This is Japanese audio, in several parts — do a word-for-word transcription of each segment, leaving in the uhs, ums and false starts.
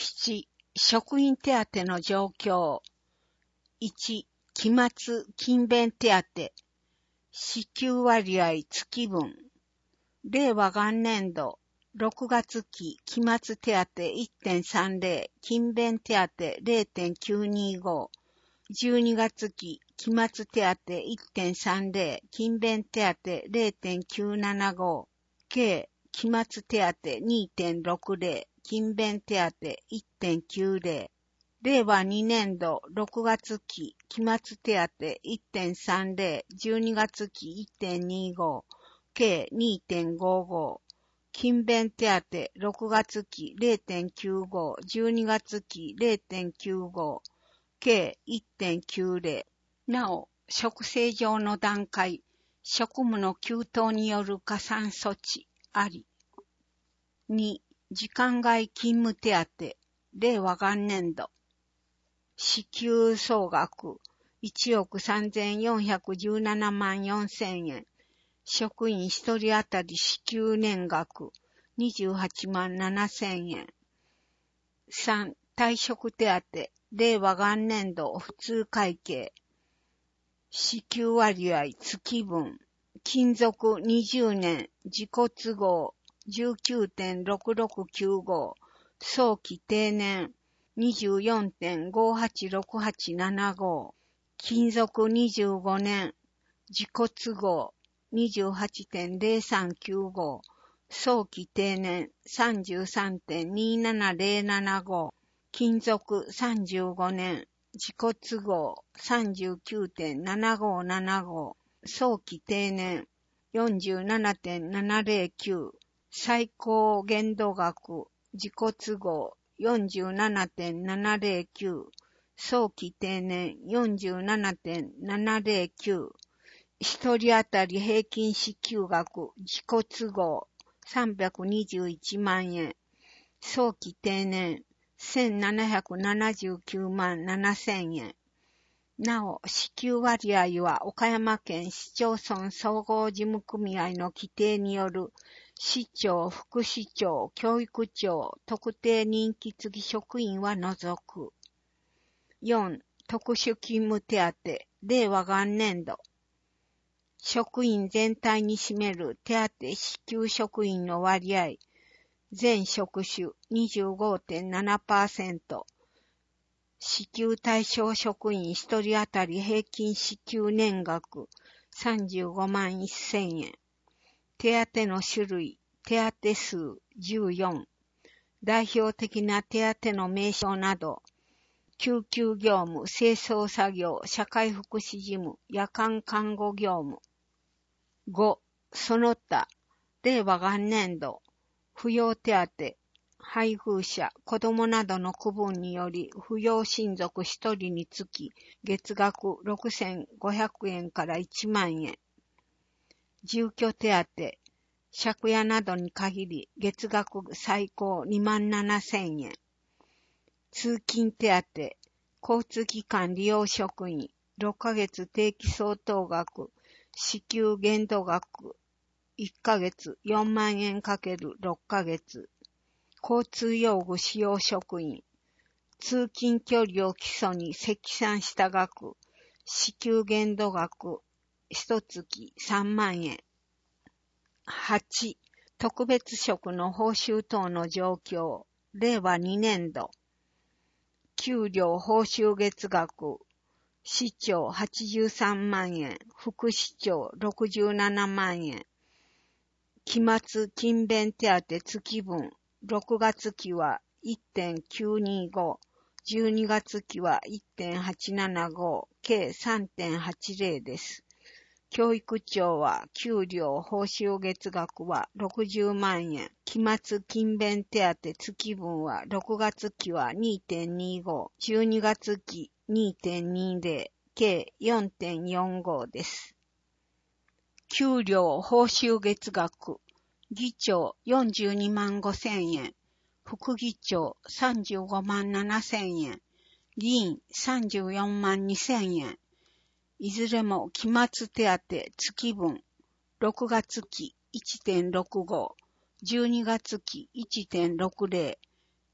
なな、職員手当の状況。いち、期末勤勉手当。支給割合月分。令和元年度、ろくがつ期期末手当 いってんさんぜろ、勤勉手当 れいてんきゅうにご、じゅうにがつ期期末手当 いってんさんぜろ、勤勉手当 れいてんきゅうななご、計期末手当 にてんろくぜろ、勤勉手当 いってんきゅうぜろ、令和に年度ろくがつ期期末手当 いってんさんぜろ、じゅうにがつ期 いってんにご、計 にてんごご、勤勉手当ろくがつ期 れいてんきゅうご、じゅうにがつ期 れいてんきゅうご、計 いってんきゅうぜろ。なお、職制上の段階、職務の急騰による加算措置あり。に、時間外勤務手当、令和元年度。支給総額いちおくさんぜんよんひゃくじゅうななまんよんせんえん。職員一人当たり支給年額にじゅうはちまんななせんえん。さん、退職手当、令和元年度普通会計。支給割合月分。勤続にじゅうねん自己都合 じゅうきゅうてんろくろくきゅうご、早期定年 にじゅうよんてんごはちろくはちななご、勤続にじゅうごねん自己都合 にじゅうはちてんぜろさんきゅうご、早期定年 さんじゅうさんてんにななぜろななご、勤続さんじゅうごねん自己都合 さんじゅうきゅうてんななごななご、早期定年 よんじゅうななてんななぜろきゅう、最高限度額自己都合 よんじゅうななてんななぜろきゅう、早期定年 よんじゅうななてんななぜろきゅう、一人当たり平均支給額自己都合さんびゃくにじゅういちまんえん、早期定年せんななひゃくななじゅうきゅうまんななせんえん。なお、支給割合は岡山県市町村総合事務組合の規定による市長、副市長、教育長、特定任期付き職員は除く。よん、特殊勤務手当、令和元年度。職員全体に占める手当支給職員の割合、全職種 にじゅうごてんななパーセント、支給対象職員一人当たり平均支給年額さんじゅうごまんせんえん。手当の種類、手当数じゅうよん。代表的な手当の名称など、救急業務、清掃作業、社会福祉事務、夜間看護業務。ご、その他、令和元年度、扶養手当、配偶者、子供などの区分により、扶養親族一人につき、月額ろくせんごひゃくえんからいちまんえん。住居手当、借家などに限り、月額最高にまんななせんえん。通勤手当、交通機関利用職員、ろっかげつ定期相当額、支給限度額、いっかげつよんまんえんかけるろっかげつ。交通用具使用職員、通勤距離を基礎に積算した額、支給限度額、一月さんまんえん。はち、特別職の報酬等の状況、令和に年度。給料報酬月額、市長はちじゅうさんまんえん、副市長ろくじゅうななまんえん。期末勤勉手当月分、ろくがつ期は いってんきゅうにご、じゅうにがつ期は いってんはちななご、計 さんてんはちぜろ です。教育庁は給料報酬月額はろくじゅうまんえん、期末勤勉手当月分はろくがつ期は にてんにご、じゅうにがつ期 にてんにぜろ、計 よんてんよんご です。給料報酬月額、議長よんじゅうにまんごせんえん、副議長さんじゅうごまんななせんえん、議員さんじゅうよんまんにせんえん、いずれも期末手当月分、ろくがつ期 いちてんろくご、じゅうにがつ期 いちてんろくぜろ、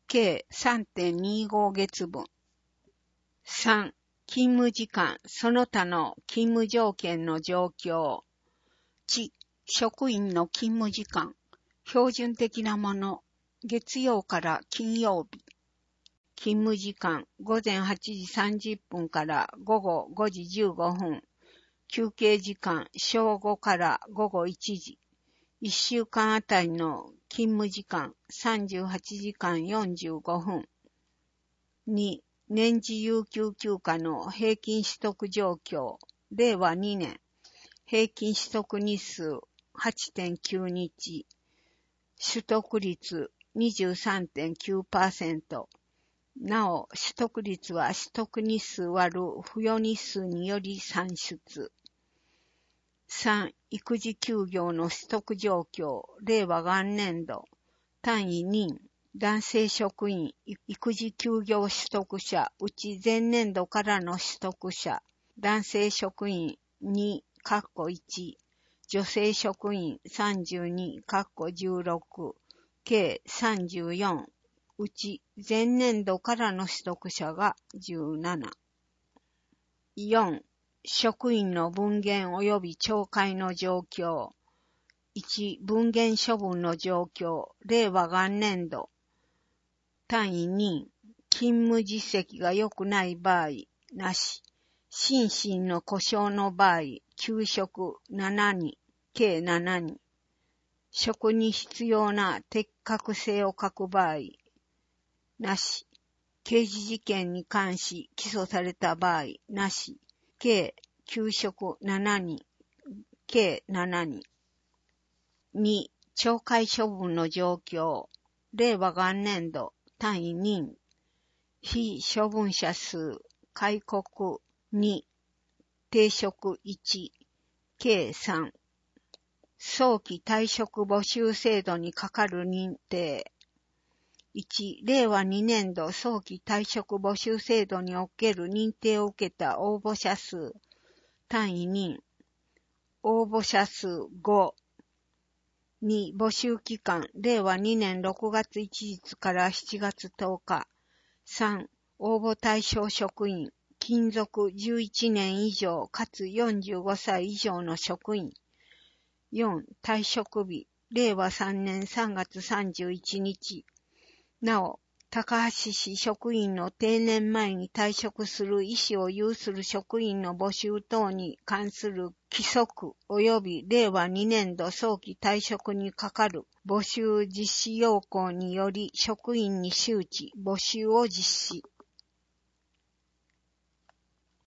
計 さんてんにじゅうご 月分。さん、勤務時間、その他の勤務条件の状況。いち、職員の勤務時間、標準的なもの、月曜から金曜日。勤務時間、ごぜんはちじさんじゅっぷんからごごごじじゅうごふん。休憩時間、正午からごごいちじ。いっしゅうかんあたりの勤務時間、さんじゅうはちじかんよんじゅうごふん。に、年次有給休暇の平均取得状況。れいわにねん。平均取得日数 はちてんきゅうにち。取得率 にじゅうさんてんきゅうパーセント。なお、取得率は取得日数割る付与日数により算出。さん、育児休業の取得状況。令和元年度。単位任。男性職員、育児休業取得者、うち前年度からの取得者。男性職員に、かっこいち。女性職員さんじゅうに、かっこじゅうろく。計さんじゅうよん。うち前年度からの取得者がじゅうなな。よん、職員の分限及び懲戒の状況。いち、分限処分の状況。令和元年度。単位任。勤務実績が良くない場合、なし。心身の故障の場合、休職ななにん、計ななにん。職に必要な適格性を欠く場合、なし。刑事事件に関し起訴された場合、なし。計休職ななにん、計ななにん。に、懲戒処分の状況。令和元年度、単位任。非処分者数、戒告に、停職いち、計さん。早期退職募集制度にかかる認定。いち、令和にねん度早期退職募集制度における認定を受けた応募者数、単位任。応募者数ご。に、募集期間、令和にねんろくがついちにちからしちがつとおか。さん、応募対象職員、勤続じゅういちねん以上かつよんじゅうごさい以上の職員。よん、退職日、令和さんねんさんがつさんじゅういちにち。なお、高橋市職員の定年前に退職する意思を有する職員の募集等に関する規則及び令和にねん度早期退職にかかる募集実施要項により職員に周知、募集を実施。